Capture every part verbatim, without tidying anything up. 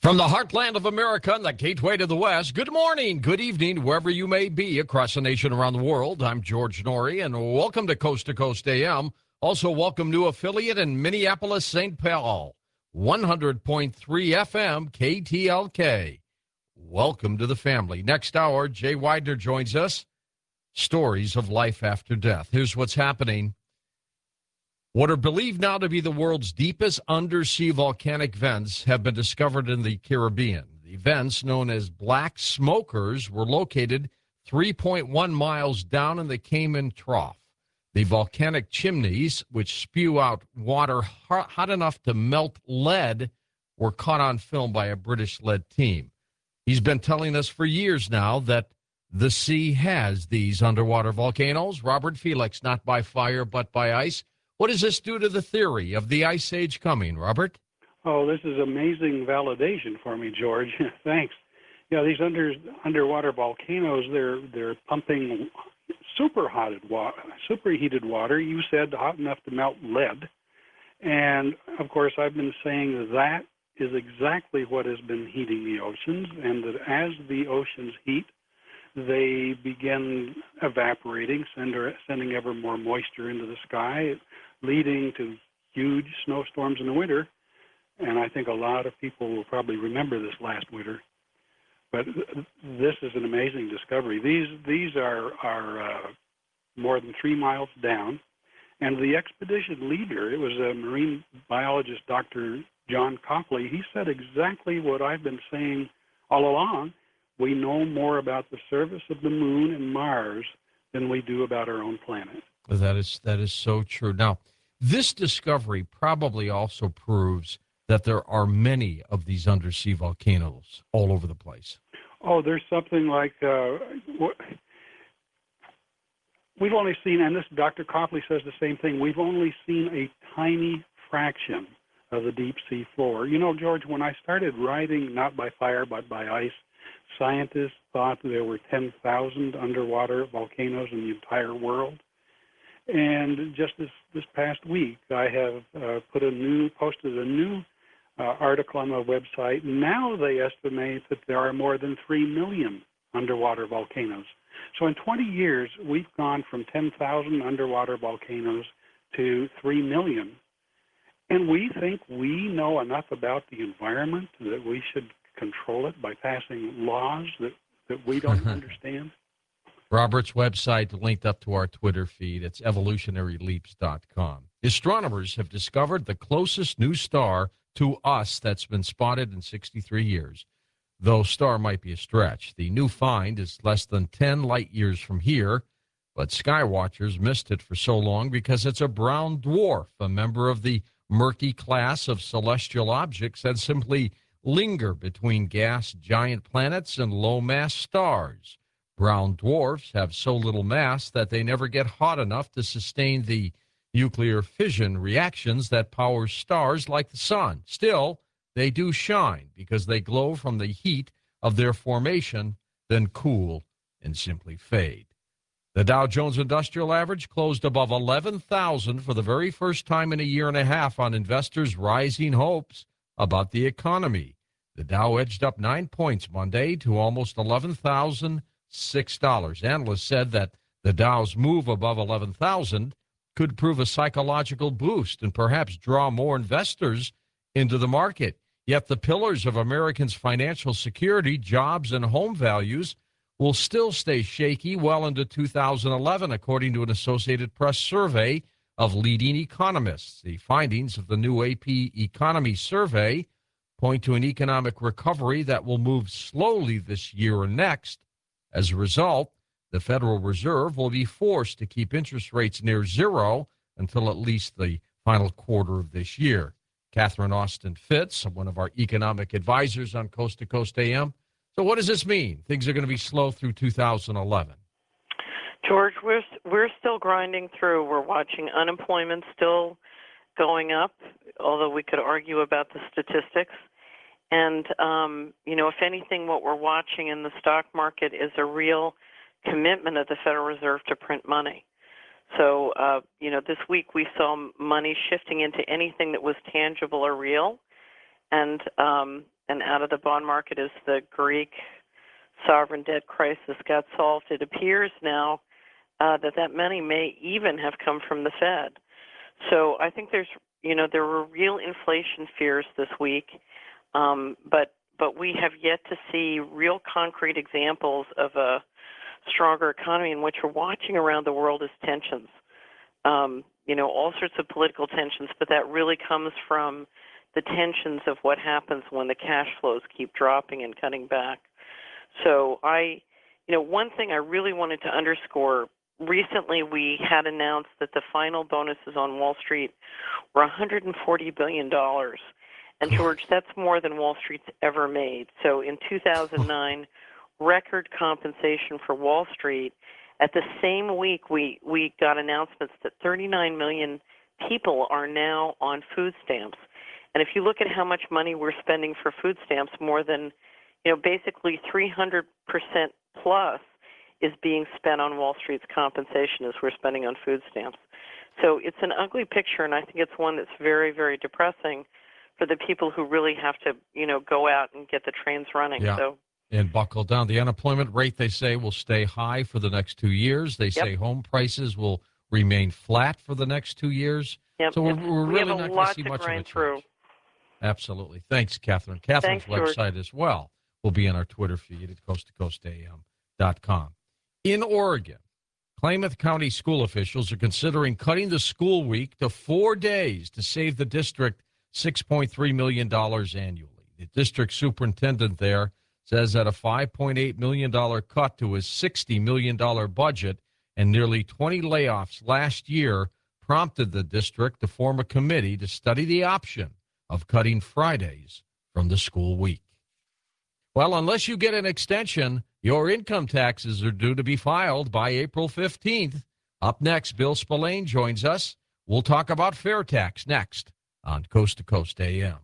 From the heartland of America and the gateway to the West, good morning, good evening, wherever you may be across the nation, around the world. I'm George Norrie, and welcome to Coast to Coast A M. Also, welcome new affiliate in Minneapolis, Saint Paul, one hundred point three F M, K T L K. Welcome to the family. Next hour, Jay Widener joins us. Stories of life after death. Here's what's happening. What are believed now to be the world's deepest undersea volcanic vents have been discovered in the Caribbean. The vents, known as black smokers, were located three point one miles down in the Cayman Trough. The volcanic chimneys, which spew out water hot, hot enough to melt lead, were caught on film by a British lead team. He's been telling us for years now that the sea has these underwater volcanoes. Robert Felix, not by fire but by ice. What does this do to the theory of the ice age coming, Robert? Oh, this is amazing validation for me, George. Thanks. Yeah, these under underwater volcanoes, they're they're pumping super hotted water, superheated water. You said hot enough to melt lead, and of course, I've been saying that is exactly what has been heating the oceans, and that as the oceans heat, they begin evaporating, send, sending ever more moisture into the sky, leading to huge snowstorms in the winter. And I think a lot of people will probably remember this last winter. But this is an amazing discovery. These these are, are uh, more than three miles down. And the expedition leader, it was a marine biologist, Doctor John Copley, he said exactly what I've been saying all along. We know more about the surface of the moon and Mars than we do about our own planet. That is that is so true. Now, this discovery probably also proves that there are many of these undersea volcanoes all over the place. Oh, there's something like, uh, we've only seen, and this Doctor Copley says the same thing, we've only seen a tiny fraction of the deep sea floor. You know, George, when I started writing, not by fire but by ice, scientists thought there were ten thousand underwater volcanoes in the entire world. And just this, this past week, I have uh, put a new, posted a new uh, article on my website. Now they estimate that there are more than three million underwater volcanoes. So in twenty years, we've gone from ten thousand underwater volcanoes to three million. And we think we know enough about the environment that we should control it by passing laws that, that we don't understand. Robert's website linked up to our Twitter feed. It's evolutionary leaps dot com. Astronomers have discovered the closest new star to us that's been spotted in sixty-three years. Though star might be a stretch, the new find is less than ten light years from here, but skywatchers missed it for so long because it's a brown dwarf, a member of the murky class of celestial objects that simply linger between gas giant planets and low-mass stars. Brown dwarfs have so little mass that they never get hot enough to sustain the nuclear fission reactions that power stars like the sun. Still, they do shine because they glow from the heat of their formation, then cool and simply fade. The Dow Jones Industrial Average closed above eleven thousand for the very first time in a year and a half on investors' rising hopes about the economy. The Dow edged up nine points Monday to almost eleven thousand six dollars. Analysts said that the Dow's move above eleven thousand could prove a psychological boost and perhaps draw more investors into the market. Yet the pillars of Americans' financial security, jobs, and home values will still stay shaky well into two thousand eleven, according to an Associated Press survey of leading economists. The findings of the new A P Economy survey point to an economic recovery that will move slowly this year or next. As a result, the Federal Reserve will be forced to keep interest rates near zero until at least the final quarter of this year. Catherine Austin Fitts, one of our economic advisors on Coast to Coast A M. So what does this mean? Things are going to be slow through two thousand eleven. George, we're we're still grinding through. We're watching unemployment still going up, although we could argue about the statistics. And, um, you know, if anything, what we're watching in the stock market is a real commitment of the Federal Reserve to print money. So, uh, you know, this week we saw money shifting into anything that was tangible or real. And, um, and out of the bond market as the Greek sovereign debt crisis got solved. It appears now uh, that that money may even have come from the Fed. So I think there's, you know, there were real inflation fears this week, um, but but we have yet to see real concrete examples of a stronger economy. And what you're watching around the world is tensions. Um, you know, all sorts of political tensions, but that really comes from the tensions of what happens when the cash flows keep dropping and cutting back. So I, you know, one thing I really wanted to underscore, recently we had announced that the final bonuses on Wall Street were one hundred forty billion dollars. And George, that's more than Wall Street's ever made. So in two thousand nine, record compensation for Wall Street. At the same week, we, we got announcements that thirty-nine million people are now on food stamps. And if you look at how much money we're spending for food stamps, more than, you know, basically three hundred percent plus is being spent on Wall Street's compensation as we're spending on food stamps. So it's an ugly picture, and I think it's one that's very, very depressing for the people who really have to, you know, go out and get the trains running. Yeah. So. And buckle down. The unemployment rate, they say, will stay high for the next two years. They say Yep. home prices will remain flat for the next two years. Yep. So we're, Yep. we're We really have a not going lot to see to much of a grind change. through. Absolutely. Thanks, Catherine. Catherine's Thanks, George. website as well will be on our Twitter feed at coast to coast A M dot com. In Oregon, Klamath County school officials are considering cutting the school week to four days to save the district six point three million dollars annually. The district superintendent there says that a five point eight million dollars cut to his sixty million dollars budget and nearly twenty layoffs last year prompted the district to form a committee to study the option of cutting Fridays from the school week. Well, unless you get an extension, your income taxes are due to be filed by April fifteenth. Up next, Bill Spillane joins us. We'll talk about fair tax next on Coast to Coast A M.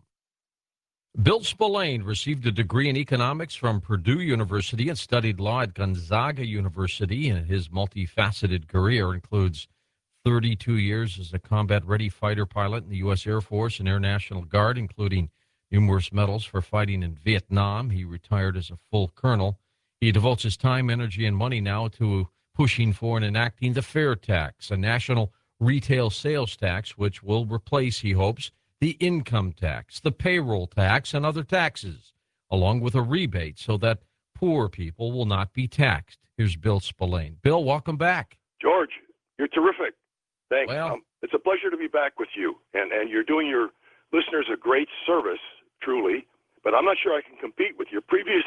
Bill Spillane received a degree in economics from Purdue University and studied law at Gonzaga University, and his multifaceted career includes thirty-two years as a combat-ready fighter pilot in the U S Air Force and Air National Guard, including numerous medals for fighting in Vietnam. He retired as a full colonel. He devotes his time, energy, and money now to pushing for and enacting the fair tax, a national retail sales tax, which will replace, he hopes, the income tax, the payroll tax, and other taxes, along with a rebate so that poor people will not be taxed. Here's Bill Spillane. Bill, welcome back. George, you're terrific. Thanks. Well, um, it's a pleasure to be back with you, and, and you're doing your listeners a great service, truly, but I'm not sure I can compete with your previous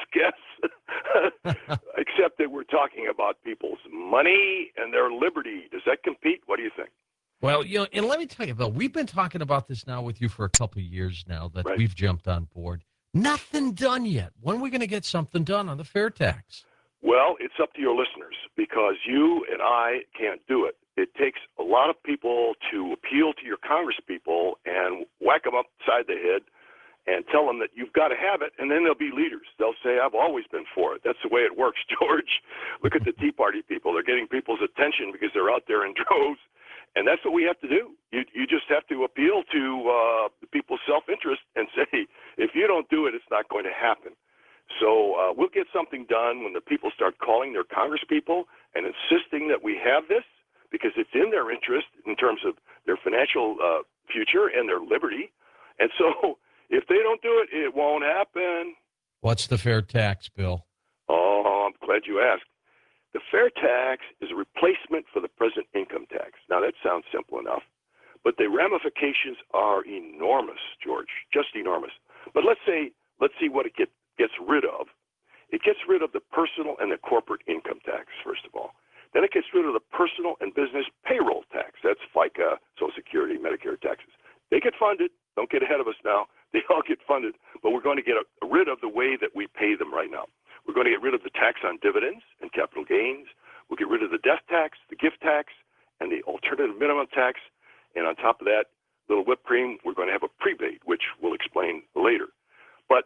guests, except that we're talking about people's money and their liberty. Does that compete? What do you think? Well, you know, and let me tell you, Bill, we've been talking about this now with you for a couple of years now that Right. we've jumped on board. Nothing done yet. When are we going to get something done on the fair tax? Well, it's up to your listeners, because you and I can't do it. It takes a lot of people to appeal to your congresspeople and whack them upside the head and tell them that you've got to have it, and then they'll be leaders. They'll say, I've always been for it. That's the way it works, George. Look at the Tea Party people. They're getting people's attention because they're out there in droves. And that's what we have to do. You you just have to appeal to uh, the people's self-interest and say, if you don't do it, it's not going to happen. So uh, we'll get something done when the people start calling their congresspeople and insisting that we have this, because it's in their interest in terms of their financial uh, future and their liberty. And so if they don't do it, it won't happen. What's the fair tax, Bill? Oh, I'm glad you asked. The fair tax is a replacement for the present income tax. Now, that sounds simple enough, but the ramifications are enormous, George, just enormous. But let's say, let's see what it get, gets rid of. It gets rid of the personal and the corporate income tax, first of all. Then it gets rid of the personal and business payroll tax. That's FICA, Social Security, Medicare taxes. They get funded. Don't get ahead of us now. They all get funded, but we're going to get rid of the way that we pay them right now. We're going to get rid of the tax on dividends and capital gains. We'll get rid of the death tax, the gift tax, and the alternative minimum tax. And on top of that, little whipped cream, we're going to have a prebate, which we'll explain later. But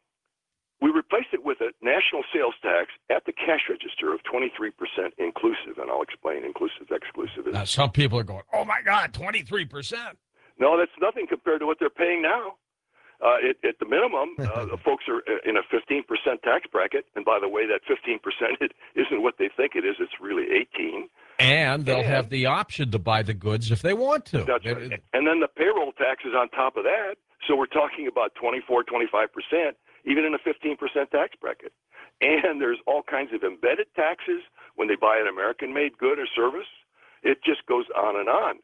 we replace it with a national sales tax at the cash register of twenty-three percent inclusive, and I'll explain inclusive, exclusive. Now, some people are going, oh, my God, twenty-three percent. No, that's nothing compared to what they're paying now. Uh, it, at the minimum, uh, the folks are in a fifteen percent tax bracket. And by the way, that fifteen percent isn't what they think it is. It's really eighteen. And they'll and, have the option to buy the goods if they want to. That's right. And then the payroll taxes on top of that. So we're talking about twenty-four, twenty-five percent, even in a fifteen percent tax bracket. And there's all kinds of embedded taxes when they buy an American-made good or service. It just goes on and on.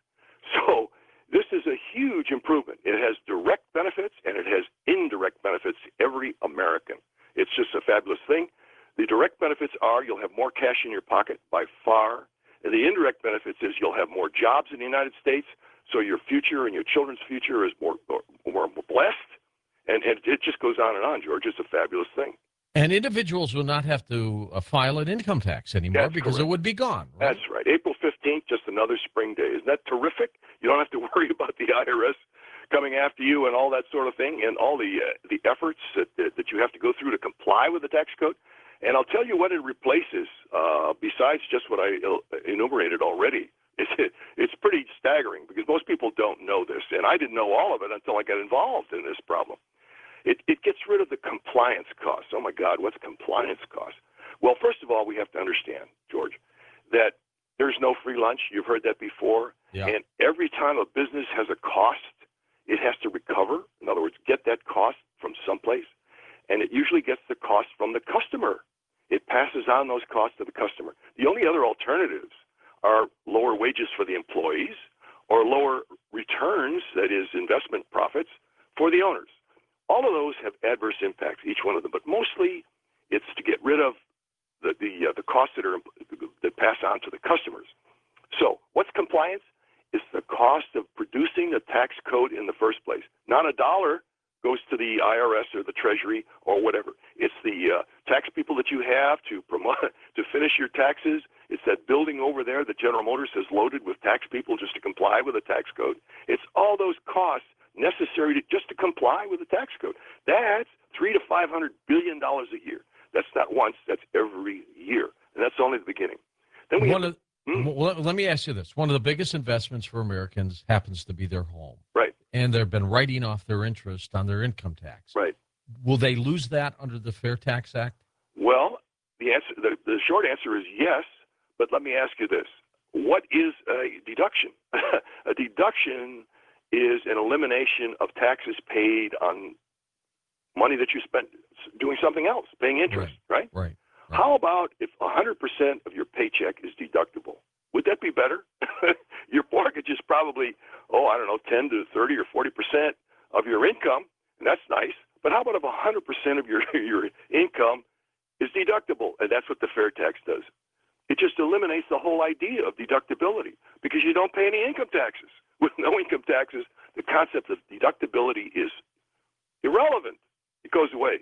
So this is a huge improvement. It has direct benefits and it has indirect benefits to every American. It's just a fabulous thing. The direct benefits are you'll have more cash in your pocket by far. And the indirect benefits is you'll have more jobs in the United States, so your future and your children's future is more, more, more blessed. And, and it just goes on and on, George. It's a fabulous thing. And individuals will not have to uh, file an income tax anymore That's because correct. it would be gone. Right? That's right. April fifteenth, just another spring day. Isn't that terrific? You don't have to worry about the I R S coming after you and all that sort of thing, and all the uh, the efforts that, that that you have to go through to comply with the tax code. And I'll tell you what it replaces, uh, besides just what I enumerated already. It's, it's pretty staggering because most people don't know this, and I didn't know all of it until I got involved in this problem. It, it gets rid of the compliance costs. Oh, my God, what's compliance costs? Well, first of all, we have to understand, George, that there's no free lunch. You've heard that before. Yeah. And every time a business has a cost, it has to recover. In other words, get that cost from someplace. And it usually gets the cost from the customer. It passes on those costs to the customer. The only other alternatives are lower wages for the employees or lower returns, that is, investment profits, for the owners. All of those have adverse impacts, each one of them, but mostly it's to get rid of the the, uh, the costs that are that pass on to the customers. So what's compliance? It's the cost of producing the tax code in the first place. Not a dollar goes to the I R S or the Treasury or whatever. It's the uh, tax people that you have to promote to finish your taxes. It's that building over there that General Motors has loaded with tax people just to comply with the tax code. It's all those costs necessary to just to comply with the tax code. That's three to five hundred billion dollars a year. That's not once. That's every year, and that's only the beginning. Then we One have, of, hmm? well, let me ask you this: one of the biggest investments for Americans happens to be their home, right, and they've been writing off their interest on their income tax. right. Will they lose that under the Fair Tax Act? Well, the answer, the, the short answer is yes. But let me ask you this: what is a deduction? A deduction is an elimination of taxes paid on money that you spent doing something else, paying interest, right? Right. right. How about if one hundred percent of your paycheck is deductible? Would that be better? Your mortgage is probably, oh, I don't know, ten to thirty or forty percent of your income, and that's nice. But how about if one hundred percent of your, your income is deductible? And that's what the fair tax does. It just eliminates the whole idea of deductibility because you don't pay any income taxes. With no income taxes, the concept of deductibility is irrelevant. It goes away.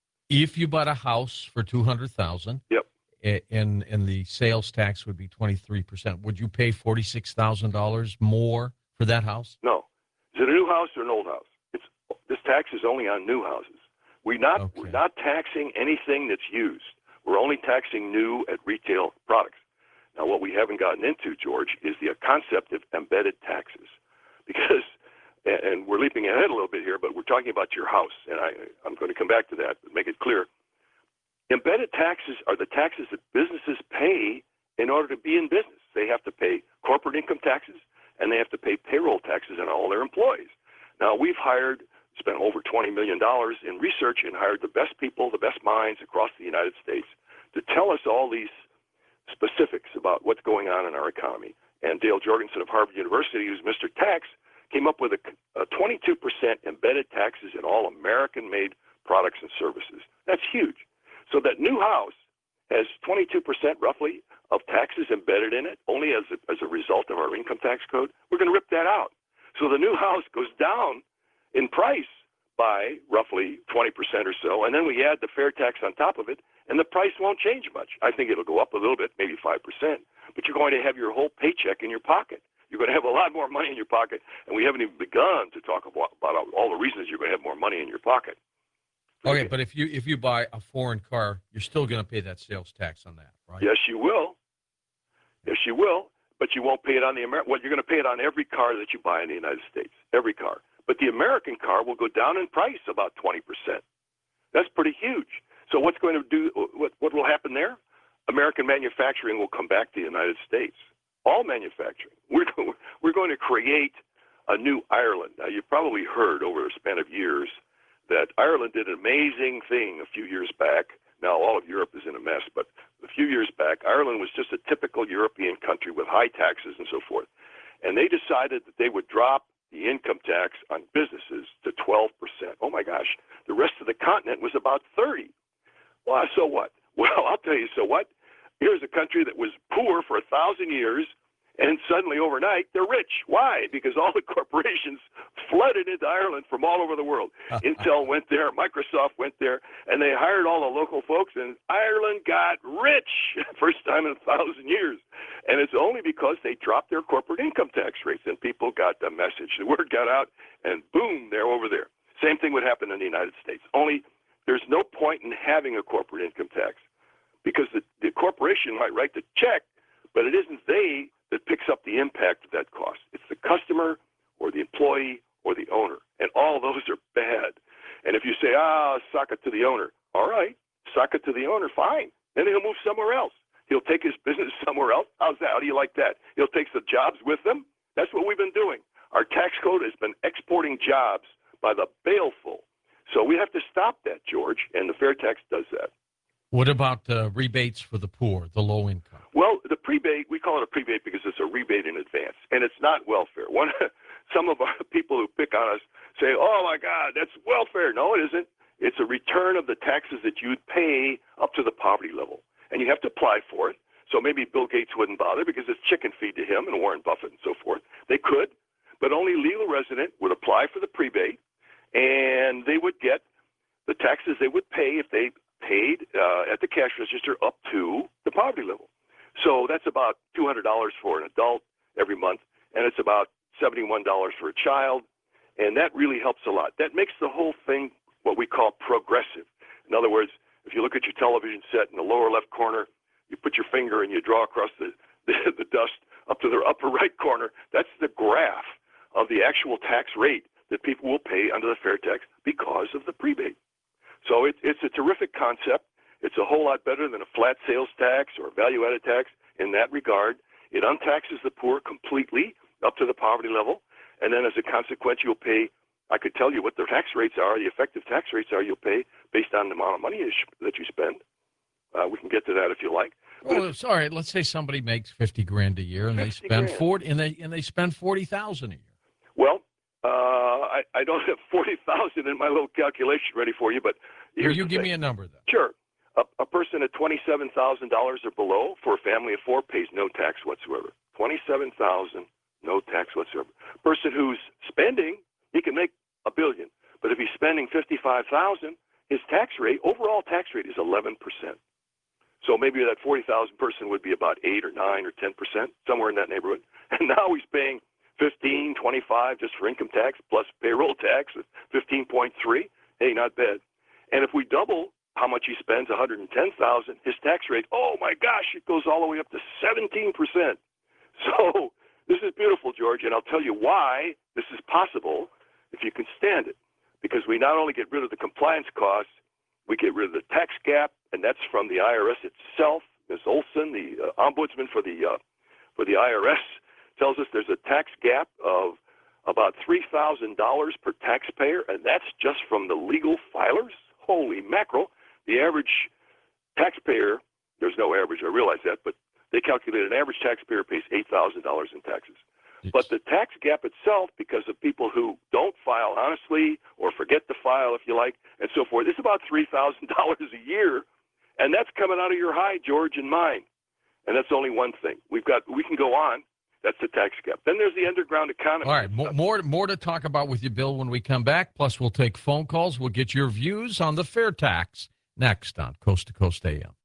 If you bought a house for two hundred thousand Yep. dollars and and the sales tax would be twenty-three percent, would you pay forty-six thousand dollars more for that house? No. Is it a new house or an old house? It's this tax is only on new houses. We're not Okay. we're not taxing anything that's used. We're only taxing new at retail products. Now, what we haven't gotten into, George, is the concept of embedded taxes, because, and we're leaping ahead a little bit here, but we're talking about your house, and I, I'm going to come back to that, but make it clear. Embedded taxes are the taxes that businesses pay in order to be in business. They have to pay corporate income taxes, and they have to pay payroll taxes on all their employees. Now, we've hired, spent over twenty million dollars in research and hired the best people, the best minds across the United States to tell us all these specifics about what's going on in our economy. And Dale Jorgensen of Harvard University, who's Mister Tax, came up with a, a twenty-two percent embedded taxes in all American-made products and services. That's huge. So that new house has twenty-two percent roughly of taxes embedded in it, only as a, as a result of our income tax code. We're going to rip that out. So the new house goes down in price by roughly twenty percent or so, and then we add the fair tax on top of it, and the price won't change much. I think it'll go up a little bit, maybe five percent, but you're going to have your whole paycheck in your pocket. You're going to have a lot more money in your pocket, and we haven't even begun to talk about, about all the reasons you're going to have more money in your pocket. Okay, but if you if you buy a foreign car, you're still going to pay that sales tax on that, right? Yes, you will. Yes, you will, but you won't pay it on the Amer- well, you're going to pay it on every car that you buy in the United States, every car. but the American car will go down in price about twenty percent. That's pretty huge. So what's going to do? What, what will happen there? American manufacturing will come back to the United States. All manufacturing. We're going, we're going to create a new Ireland. Now, you've probably heard over a span of years that Ireland did an amazing thing a few years back. Now, all of Europe is in a mess, but a few years back, Ireland was just a typical European country with high taxes and so forth. And they decided that they would drop the income tax on businesses to twelve percent. Oh, my gosh. The rest of the continent was about thirty. Well, so what? Well, I'll tell you, so what? Here's a country that was poor for a thousand years, and suddenly overnight they're rich. Why? Because all the corporations flooded into Ireland from all over the world. Intel went there, Microsoft went there, and they hired all the local folks, and Ireland got rich, first time in a thousand years. And it's only because they dropped their corporate income tax rates, and people got the message. The word got out, and boom, they're over there. Same thing would happen in the United States. Only there's no point in having a corporate income tax, because the, the corporation might write the check, but it isn't they that picks up the impact of that cost. It's the customer or the employee or the owner, and all those are bad. And if you say, ah, sock it to the owner, all right, sock it to the owner, fine. Then he'll move somewhere else. He'll take his business somewhere else. How's that? How do you like that? He'll take the jobs with him. That's what we've been doing. Our tax code has been exporting jobs by the baleful. So we have to stop that, George, and the fair tax does that. What about uh, rebates for the poor, the low income? Well, the prebate, we call it a prebate because it's a rebate in advance, and it's not welfare. One, some of our people who pick on us say, oh, my God, that's welfare. No, it isn't. It's a return of the taxes that you'd pay up to the poverty level, and you have to apply for it. So maybe Bill Gates wouldn't bother because it's chicken feed to him and Warren Buffett and so forth. They could, but only legal resident would apply for the prebate, and they would get the taxes they would pay if they paid uh, at the cash register up to the poverty level. So that's about two hundred dollars for an adult every month, and it's about seventy-one dollars for a child, and that really helps a lot. That makes the whole thing what we call progressive. In other words, if you look at your television set in the lower left corner, you put your finger and you draw across the, the, the dust up to the upper right corner, that's the graph of the actual tax rate that people will pay under the fair tax because of the prebate. So it, it's a terrific concept. It's a whole lot better than a flat sales tax or a value-added tax in that regard. It untaxes the poor completely up to the poverty level, and then as a consequence, you'll pay, I could tell you what the tax rates are, the effective tax rates are you'll pay based on the amount of money that you spend. Uh, we can get to that if you like. Well, sorry, let's say somebody makes fifty grand a year and they spend grand. forty and they and they spend forty thousand a year. Well, uh, I, I don't have forty thousand in my little calculation ready for you, but Here, here's you the give thing. me a number then. Sure. A, a person at twenty-seven thousand dollars or below for a family of four pays no tax whatsoever. twenty-seven thousand dollars, no tax whatsoever. Person who's spending, he can make a billion. But if he's spending fifty-five thousand dollars, his tax rate, overall tax rate is eleven percent. So maybe that forty thousand person would be about eight or nine or ten percent, somewhere in that neighborhood. And now he's paying fifteen, twenty-five just for income tax plus payroll tax of fifteen point three. Hey, not bad. And if we double how much he spends, one hundred ten thousand, his tax rate, oh my gosh, it goes all the way up to seventeen percent. So this is beautiful, George, and I'll tell you why this is possible if you can stand it. Because we not only get rid of the compliance costs, we get rid of the tax gap, and that's from the I R S itself. Miz Olson, the uh, ombudsman for the uh, for the I R S, tells us there's a tax gap of about three thousand dollars per taxpayer, and that's just from the legal filers. Holy mackerel. The average taxpayer, there's no average, I realize that, but they calculate an average taxpayer pays eight thousand dollars in taxes. It's, But the tax gap itself, because of people who don't file honestly or forget to file, if you like, and so forth, it's about three thousand dollars a year, and that's coming out of your hide, George, and mine. And that's only one thing. We've got, we can go on. That's the tax gap. Then there's the underground economy. all right, more, more more to talk about with you, Bill, when we come back. Plus, we'll take phone calls. We'll get your views on the fair tax next on Coast to Coast A M.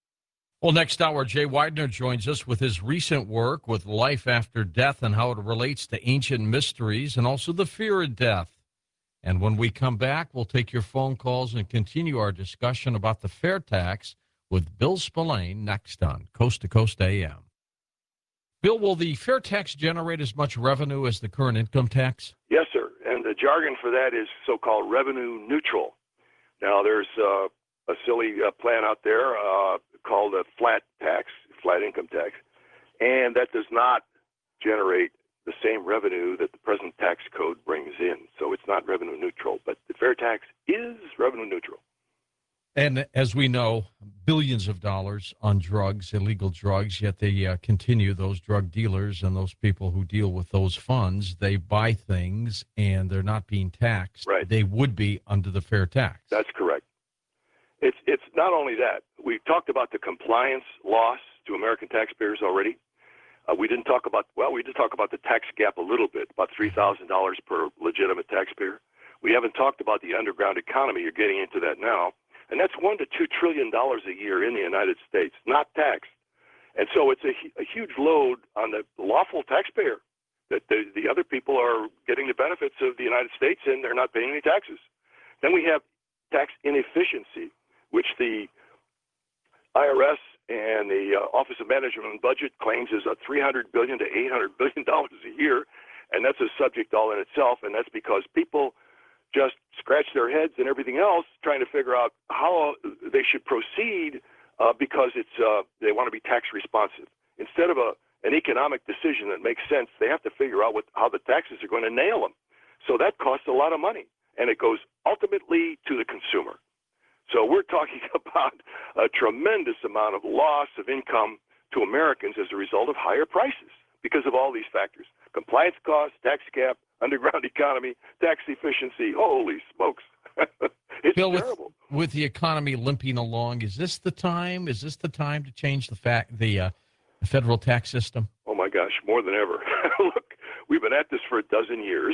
Well, next hour, Jay Weidner joins us with his recent work with life after death and how it relates to ancient mysteries and also the fear of death. And when we come back, we'll take your phone calls and continue our discussion about the fair tax with Bill Spillane next on Coast to Coast A M. Bill, will the fair tax generate as much revenue as the current income tax? Yes, sir. And the jargon for that is so-called revenue neutral. Now, there's uh, a silly uh, plan out there uh, called a flat tax, flat income tax, and that does not generate the same revenue that the present tax code brings in. So it's not revenue neutral, but the fair tax is revenue neutral. And as we know, billions of dollars on drugs, illegal drugs, yet they uh, continue, those drug dealers and those people who deal with those funds, they buy things and they're not being taxed. Right. They would be under the fair tax. That's correct. It's, it's not only that. We talked about the compliance loss to American taxpayers already. Uh, we didn't talk about, well, we did talk about the tax gap a little bit, about three thousand dollars per legitimate taxpayer. We haven't talked about the underground economy. You're getting into that now. And that's one to two trillion dollars a year in the United States, not taxed. And so it's a, a huge load on the lawful taxpayer that the, the other people are getting the benefits of the United States and they're not paying any taxes. Then we have tax inefficiency, which the I R S and the uh, Office of Management and Budget claims is a three hundred billion dollars to eight hundred billion dollars a year. And that's a subject all in itself. And that's because people just scratch their heads and everything else trying to figure out how they should proceed uh, because it's uh, they want to be tax responsive. Instead of a, an economic decision that makes sense, they have to figure out what, how the taxes are going to nail them. So that costs a lot of money, and it goes ultimately to the consumer. So we're talking about a tremendous amount of loss of income to Americans as a result of higher prices because of all these factors. Compliance costs, tax gap, underground economy, tax efficiency. Holy smokes. It's Bill, terrible. With, with the economy limping along, is this the time? Is this the time to change the fact the, uh, the federal tax system? Oh, my gosh, more than ever. Look, we've been at this for a dozen years.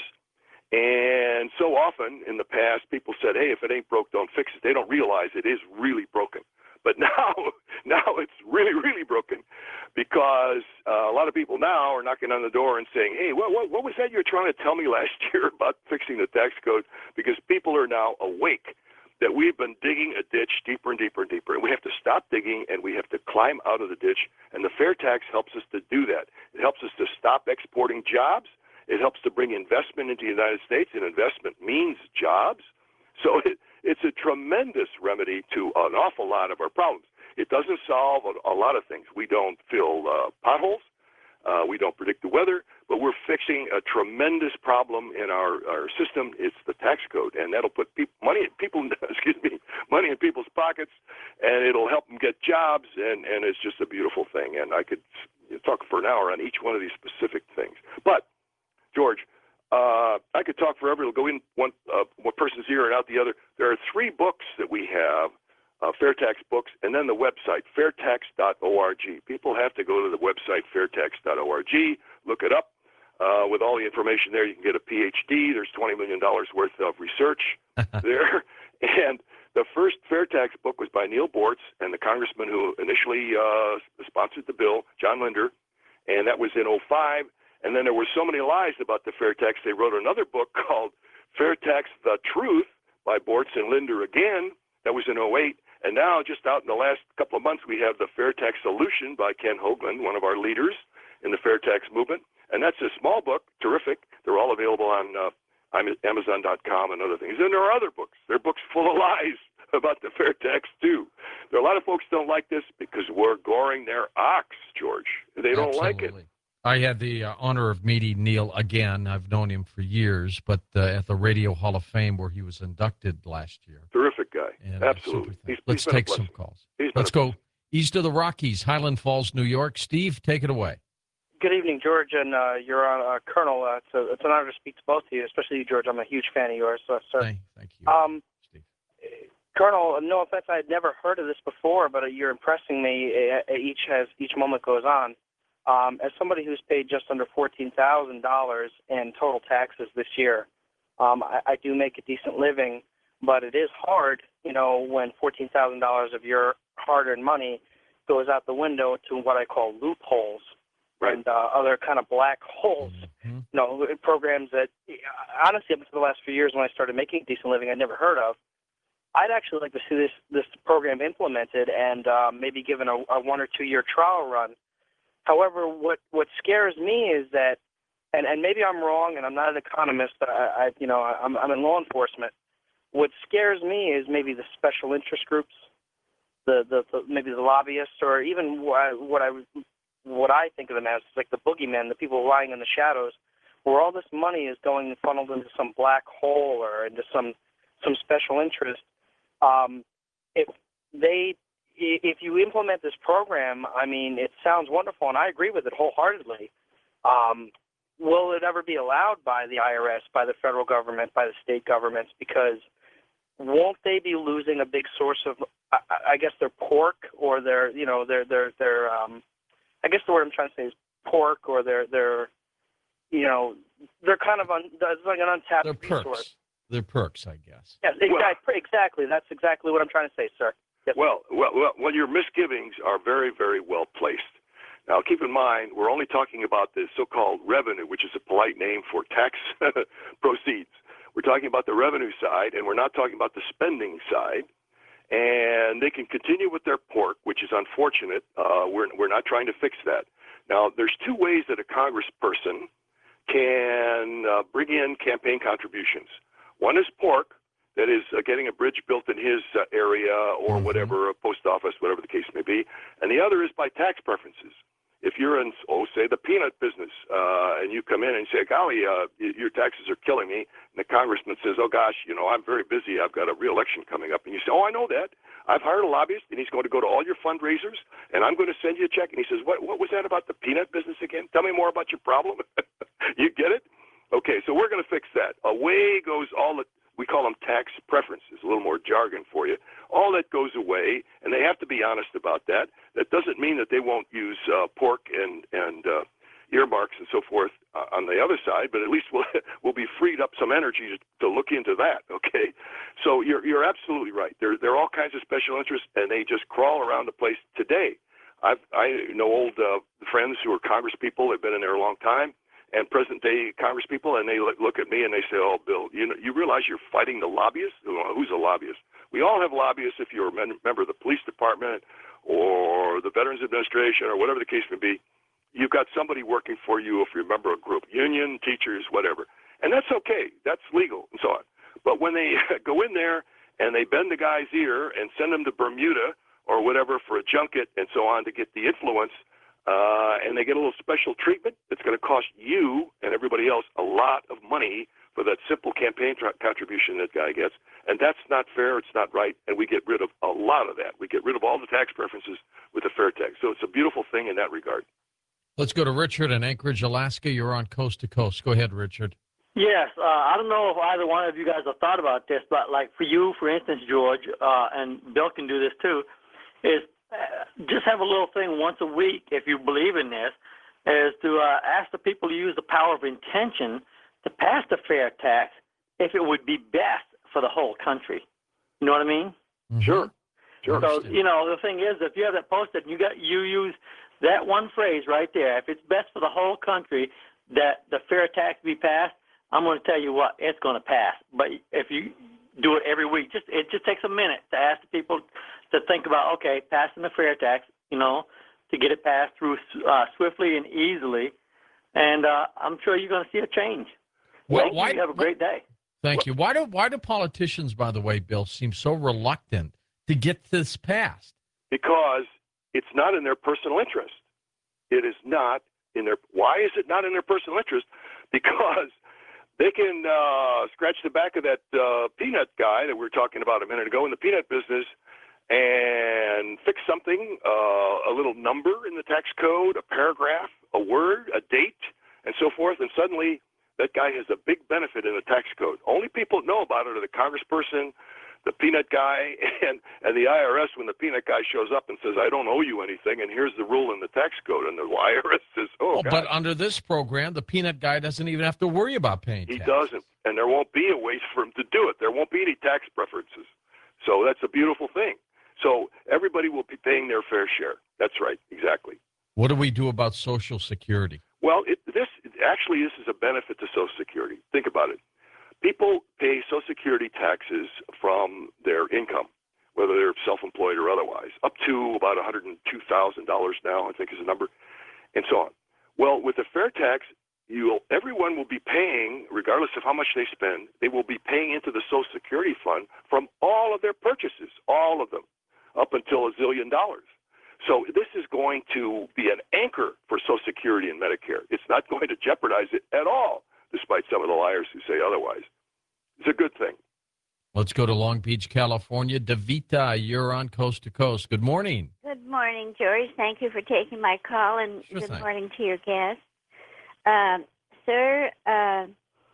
And so often in the past, people said, hey, if it ain't broke, don't fix it. They don't realize it is really broken. But now, now it's really, really broken because uh, a lot of people now are knocking on the door and saying, hey, what, what, what was that you were trying to tell me last year about fixing the tax code? Because people are now awake that we've been digging a ditch deeper and deeper and deeper. And we have to stop digging and we have to climb out of the ditch. And the fair tax helps us to do that. It helps us to stop exporting jobs. It helps to bring investment into the United States, and investment means jobs. So it, it's a tremendous remedy to an awful lot of our problems. It doesn't solve a, a lot of things. We don't fill uh, potholes. Uh, we don't predict the weather, but we're fixing a tremendous problem in our, our system. It's the tax code, and that'll put people, money in people, excuse me, money in people's pockets, and it'll help them get jobs, and, and it's just a beautiful thing. And I could talk for an hour on each one of these specific things. But, George, uh, I could talk forever. It'll go in one, uh, one person's ear and out the other. There are three books that we have. Uh, fair tax books, and then the website, fair tax dot org. People have to go to the website, fair tax dot org, look it up. Uh, with all the information there, you can get a P H D. There's twenty million dollars worth of research there. And the first fair tax book was by Neil Bortz and the congressman who initially uh, sponsored the bill, John Linder, and that was in oh five. And then there were so many lies about the fair tax, they wrote another book called Fair Tax, The Truth by Bortz and Linder again. That was in oh eight. And now, just out in the last couple of months, we have the Fair Tax Solution by Ken Hoagland, one of our leaders in the fair tax movement. And that's a small book, terrific. They're all available on uh, Amazon dot com and other things. And there are other books. There are books full of lies about the fair tax, too. There are a lot of folks don't like this because we're goring their ox, George. They don't Absolutely. like it. I had the uh, honor of meeting Neil again. I've known him for years, but uh, at the Radio Hall of Fame where he was inducted last year. Terrific guy. And, Absolutely. Uh, He's, Let's he's been a take some blessing. calls. He's been Let's a go blessing. east of the Rockies, Highland Falls, New York. Steve, take it away. Good evening, George, and uh, you're on uh, Colonel. Uh, it's, a, it's an honor to speak to both of you, especially you, George. I'm a huge fan of yours, so, sir. Thank, thank you, Um, Steve. Colonel, no offense, I had never heard of this before, but uh, you're impressing me uh, each as each moment goes on. Um, as somebody who's paid just under fourteen thousand dollars in total taxes this year, um, I, I do make a decent living, but it is hard, you know, when fourteen thousand dollars of your hard-earned money goes out the window to what I call loopholes Right. and uh, other kind of black holes. Mm-hmm. You know, programs that, honestly, up until the last few years when I started making a decent living, I'd never heard of. I'd actually like to see this, this program implemented and uh, maybe given a, a one or two year trial run. However, what, what scares me is that and, and maybe I'm wrong, and I'm not an economist. I, I you know, I'm, I'm in law enforcement. What scares me is maybe the special interest groups, the, the, the maybe the lobbyists, or even what I, what I what I think of them as, like the boogeymen, the people lying in the shadows, where all this money is going funneled into some black hole or into some some special interest. Um, if they if you implement this program, I mean, it sounds wonderful, and I agree with it wholeheartedly. Um, will it ever be allowed by the I R S, by the federal government, by the state governments? Because won't they be losing a big source of, I, I guess, their pork or their, you know, their their their. Um, I guess the word I'm trying to say is pork, or their their, you know, they're kind of un, it's like an untapped They're resource. perks. They're perks, I guess. Yes, exactly. Well, exactly. That's exactly what I'm trying to say, sir. Yes. Well, well, well, well, your misgivings are very, very well placed. Now, keep in mind, we're only talking about the so-called revenue, which is a polite name for tax proceeds. We're talking about the revenue side, and we're not talking about the spending side. And they can continue with their pork, which is unfortunate. Uh, we're, we're not trying to fix that. Now, there's two ways that a congressperson can uh, bring in campaign contributions. One is pork, that is uh, getting a bridge built in his uh, area or mm-hmm. whatever, a post office, whatever the case may be. And the other is by tax preferences. If you're in, oh, say, the peanut business, uh, and you come in and say, golly, uh, your taxes are killing me, and the congressman says, oh, gosh, you know, I'm very busy. I've got a re-election coming up. And you say, oh, I know that. I've hired a lobbyist, and he's going to go to all your fundraisers, and I'm going to send you a check. And he says, what, what was that about the peanut business again? Tell me more about your problem. You get it? Okay, so we're going to fix that. Away goes all the, we call them tax preferences, a little more jargon for you. All that goes away, and they have to be honest about that. That doesn't mean that they won't use uh, pork and, and uh, earmarks and so forth uh, on the other side, but at least we'll, we'll be freed up some energy to, to look into that, okay? So you're, you're absolutely right. There, there are all kinds of special interests, and they just crawl around the place today. I've, I know old uh, friends who are congresspeople. They've been in there a long time. And present-day congresspeople, and they look at me and they say, oh, Bill, you know, you realize you're fighting the lobbyists? Who's a lobbyist? We all have lobbyists if you're a member of the police department or the Veterans Administration or whatever the case may be. You've got somebody working for you if you're a member of a group, union, teachers, whatever. And that's okay. That's legal and so on. But when they go in there and they bend the guy's ear and send him to Bermuda or whatever for a junket and so on to get the influence, Uh, and they get a little special treatment, it's going to cost you and everybody else a lot of money for that simple campaign tra- contribution that guy gets. And that's not fair. It's not right. And we get rid of a lot of that. We get rid of all the tax preferences with the fair tax. So it's a beautiful thing in that regard. Let's go to Richard in Anchorage, Alaska. You're on Coast to Coast. Go ahead, Richard. Yes. Uh, I don't know if either one of you guys have thought about this, but like for you, for instance, George, uh, and Bill can do this too, is Uh, just have a little thing once a week, if you believe in this, is to uh, ask the people to use the power of intention to pass the fair tax if it would be best for the whole country. You know what I mean? Mm-hmm. Sure. Sure. So, you know, the thing is, if you have that posted and you got you use that one phrase right there, if it's best for the whole country that the fair tax be passed, I'm going to tell you what, it's going to pass. But if you do it every week, just it just takes a minute to ask the people to think about, okay, passing the fair tax, you know, to get it passed through uh, swiftly and easily, and uh, I'm sure you're going to see a change. Well, Thank why, you. Have a great day. Thank you. Why do why do politicians, by the way, Bill, seem so reluctant to get this passed? Because it's not in their personal interest. It is not in their. Why is it not in their personal interest? Because they can uh, scratch the back of that uh, peanut guy that we were talking about a minute ago in the peanut business and fix something, uh, a little number in the tax code, a paragraph, a word, a date, and so forth, and suddenly that guy has a big benefit in the tax code. Only people that know about it are the congressperson, the peanut guy, and, and the I R S when the peanut guy shows up and says, I don't owe you anything, and here's the rule in the tax code. And the I R S says, oh, well, God. But under this program, the peanut guy doesn't even have to worry about paying He tax. doesn't, and there won't be a way for him to do it. There won't be any tax preferences. So that's a beautiful thing. So everybody will be paying their fair share. That's right, exactly. What do we do about Social Security? Well, it, this actually this is a benefit to Social Security. Think about it. People pay Social Security taxes from their income, whether they're self-employed or otherwise, up to about one hundred two thousand dollars now, I think is the number, and so on. Well, with the fair tax, you'll every everyone will be paying, regardless of how much they spend, they will be paying into the Social Security fund from all of their purchases, all of them, up until a zillion dollars. So this is going to be an anchor for Social Security and Medicare. It's not going to jeopardize it at all, despite some of the liars who say otherwise. It's a good thing. Let's go to Long Beach, California. Davita, you're on Coast to Coast. Good morning. Good morning, George. Thank you for taking my call, and Sure good thing. morning to your guest. Um, sir, uh,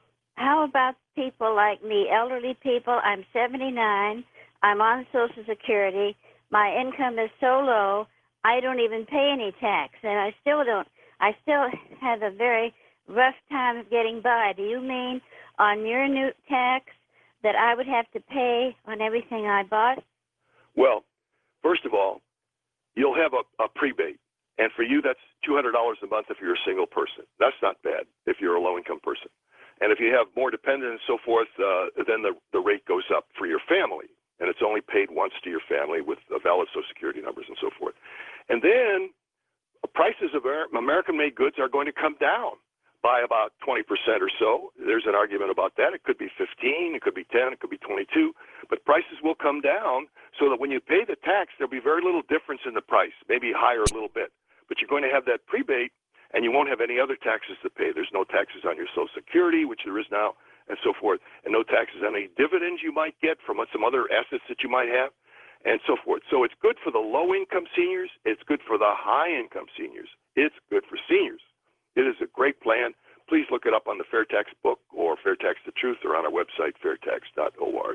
how about people like me, elderly people? I'm seventy-nine. I'm on Social Security. My income is so low, I don't even pay any tax, and I still don't. I still have a very rough time of getting by. Do you mean on your new tax that I would have to pay on everything I bought? Well, first of all, you'll have a, a prebate. And for you, that's two hundred dollars a month if you're a single person. That's not bad if you're a low-income person. And if you have more dependents and so forth, uh, then the, the rate goes up for your family. And it's only paid once to your family with uh, valid Social Security numbers and so forth. And then prices of American-made goods are going to come down by about twenty percent or so. There's an argument about that. It could be fifteen, it could be ten, it could be twenty-two. But prices will come down so that when you pay the tax, there'll be very little difference in the price, maybe higher a little bit. But you're going to have that prebate, and you won't have any other taxes to pay. There's no taxes on your Social Security, which there is now, and so forth, and no taxes on any dividends you might get from some other assets that you might have, and so forth. So it's good for the low-income seniors. It's good for the high-income seniors. It's good for seniors. It is a great plan. Please look it up on the Fair Tax book or Fair Tax the Truth or on our website, fair tax dot org.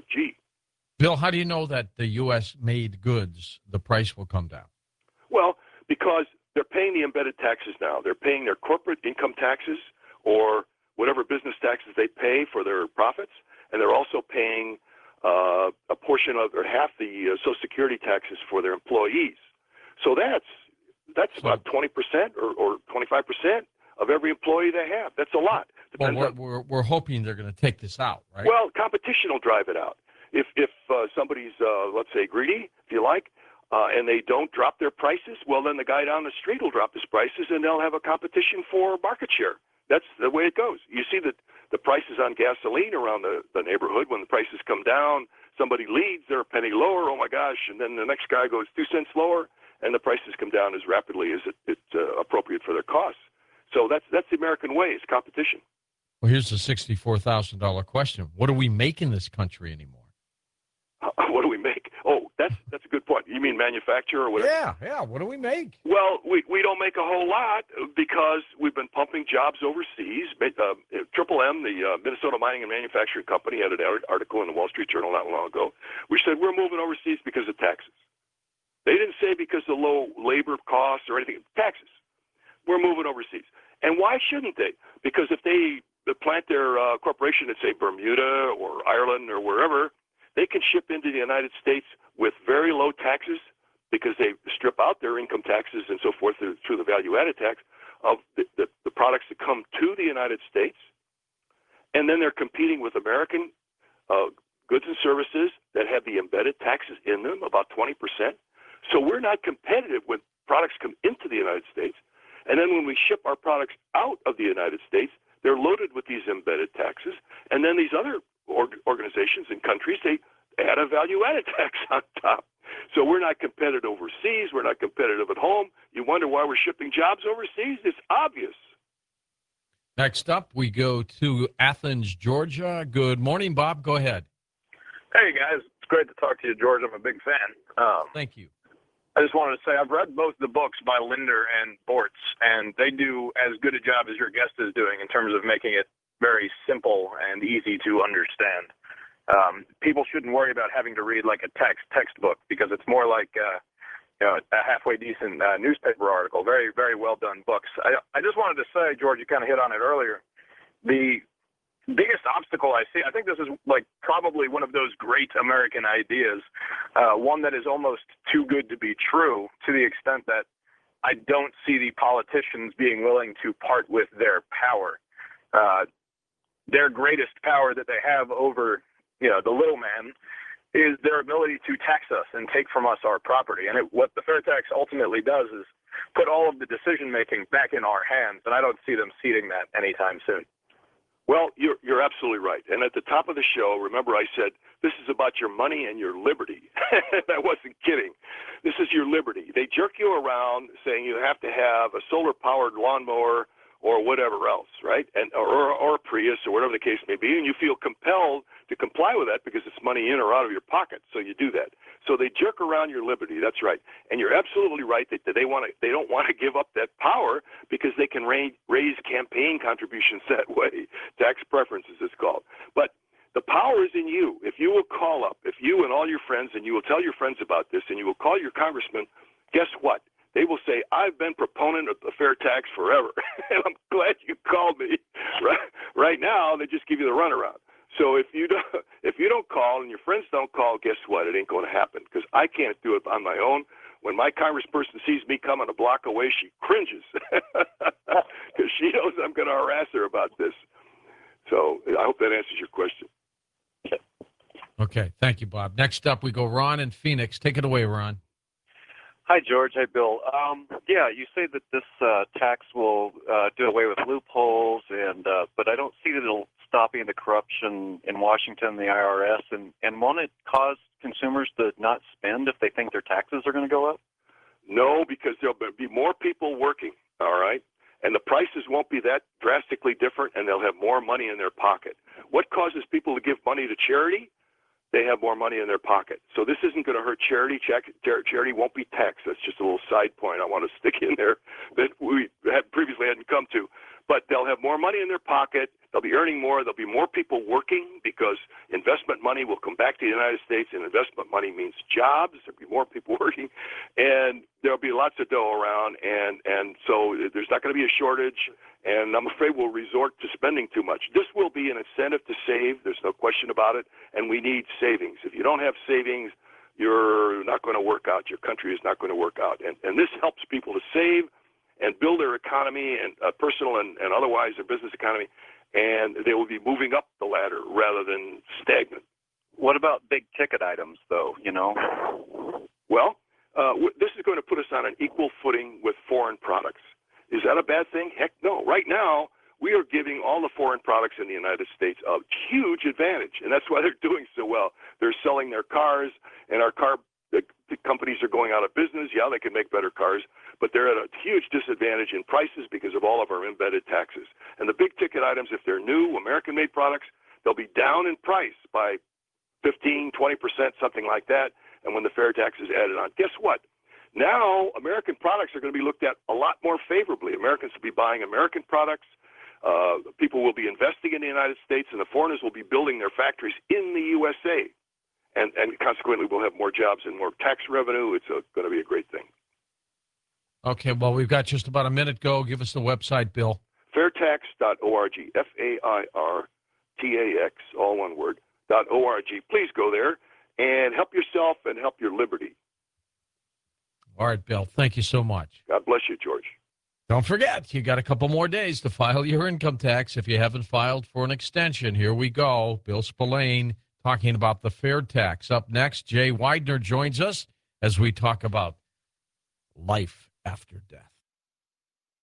Bill, how do you know that the U S-made goods, the price will come down? Well, because they're paying the embedded taxes now. They're paying their corporate income taxes or whatever business taxes they pay for their profits, and they're also paying uh, a portion of or half the uh, Social Security taxes for their employees. So that's that's So- about twenty percent or, or twenty-five percent of every employee they have. That's a lot. Well, Depends we're, on, we're, we're hoping they're going to take this out, right? well, competition will drive it out. If if uh, somebody's uh, let's say greedy, if you like, uh, and they don't drop their prices, well, then the guy down the street will drop his prices, and they'll have a competition for market share. That's the way it goes. You see that the prices on gasoline around the, the neighborhood, when the prices come down, somebody leads, they're a penny lower, oh my gosh, and then the next guy goes two cents lower, and the prices come down as rapidly as it, it's uh, appropriate for their costs. So that's that's the American way. It's competition. Well, here's the sixty-four thousand dollars question. What do we make in this country anymore? Uh, what do we make? Oh, that's that's a good point. You mean manufacture or whatever? Yeah, yeah. What do we make? Well, we, we don't make a whole lot because we've been pumping jobs overseas. Uh, Triple M, the uh, Minnesota Mining and Manufacturing Company, had an article in the Wall Street Journal not long ago, which said we're moving overseas because of taxes. They didn't say because of low labor costs or anything. Taxes. We're moving overseas. And why shouldn't they? Because if they plant their uh, corporation at, say, Bermuda or Ireland or wherever, they can ship into the United States with very low taxes because they strip out their income taxes and so forth through, through the value-added tax of the, the, the products that come to the United States. And then they're competing with American uh, goods and services that have the embedded taxes in them, about twenty percent. So we're not competitive when products come into the United States. And then when we ship our products out of the United States, they're loaded with these embedded taxes. And then these other org- organizations and countries, they add a value-added tax on top. So we're not competitive overseas. We're not competitive at home. You wonder why we're shipping jobs overseas? It's obvious. Next up, we go to Athens, Georgia. Good morning, Bob. Go ahead. Hey, guys. It's great to talk to you, George. I'm a big fan. Um, Thank you. I just wanted to say I've read both the books by Linder and Bortz, and they do as good a job as your guest is doing in terms of making it very simple and easy to understand. Um, people shouldn't worry about having to read like a text textbook because it's more like uh, you know, a halfway decent uh, newspaper article. Very, very well done books. I, I just wanted to say, George, you kind of hit on it earlier. The biggest obstacle I see, I think this is like probably one of those great American ideas, uh, one that is almost too good to be true to the extent that I don't see the politicians being willing to part with their power. Uh, their greatest power that they have over, you know, the little man is their ability to tax us and take from us our property. And it, what the fair tax ultimately does is put all of the decision making back in our hands, and I don't see them ceding that anytime soon. Well, you're you're absolutely right. And at the top of the show, remember I said this is about your money and your liberty. I wasn't kidding. This is your liberty. They jerk you around saying you have to have a solar-powered lawnmower or whatever else, right? And or or a Prius or whatever the case may be, and you feel compelled to comply with that because it's money in or out of your pocket. So you do that. So they jerk around your liberty. That's right. And you're absolutely right that they want to. They don't want to give up that power because they can raise, raise campaign contributions that way. Tax preferences, it's called. But the power is in you. If you will call up, if you and all your friends, and you will tell your friends about this, and you will call your congressman, guess what? They will say, I've been proponent of the fair tax forever, and I'm glad you called me. Right, right now, they just give you the runaround. So if you don't, if you don't call and your friends don't call, guess what? It ain't going to happen because I can't do it on my own. When my congressperson sees me coming a block away, she cringes because she knows I'm going to harass her about this. So I hope that answers your question. Okay, thank you, Bob. Next up, we go Ron in Phoenix. Take it away, Ron. Hi, George. Hi, Bill. Um, yeah, you say that this uh, tax will uh, do away with loopholes, and uh, but I don't see that it'll stop any of the corruption in Washington, the I R S, and, and won't it cause consumers to not spend if they think their taxes are going to go up? No, because there'll be more people working, all right? And the prices won't be that drastically different, and they'll have more money in their pocket. What causes people to give money to charity? They have more money in their pocket. So this isn't going to hurt charity. Charity won't be taxed. That's just a little side point I want to stick in there that we had previously hadn't come to. But they'll have more money in their pocket. They'll be earning more. There'll be more people working because investment money will come back to the United States, and investment money means jobs. There'll be more people working, and there'll be lots of dough around, and, and so there's not going to be a shortage, and I'm afraid we'll resort to spending too much. This will be an incentive to save. There's no question about it, and we need savings. If you don't have savings, you're not going to work out. Your country is not going to work out, and, and this helps people to save and build their economy and uh, personal and, and otherwise their business economy, and they will be moving up the ladder rather than stagnant. What about big ticket items, though, you know? Well, uh, w- this is going to put us on an equal footing with foreign products. Is that a bad thing? Heck no. Right now, we are giving all the foreign products in the United States a huge advantage, and that's why they're doing so well. They're selling their cars, and our car the, the companies are going out of business. Yeah, they can make better cars, but they're at a huge disadvantage in prices because of all of our embedded taxes. And the big ticket items, if they're new American-made products, they'll be down in price by fifteen, twenty percent, something like that. And when the fair tax is added on, guess what? Now American products are going to be looked at a lot more favorably. Americans will be buying American products. Uh, people will be investing in the United States, and the foreigners will be building their factories in the U S A. And, and consequently, we'll have more jobs and more tax revenue. It's a, going to be a great thing. Okay, well, we've got just about a minute go. Give us the website, Bill. fairtax dot org, F A I R T A X, all one word, dot O R G. Please go there and help yourself and help your liberty. All right, Bill, thank you so much. God bless you, George. Don't forget, you got a couple more days to file your income tax if you haven't filed for an extension. Here we go. Bill Spillane talking about the fair tax. Up next, Jay Weidner joins us as we talk about life after death.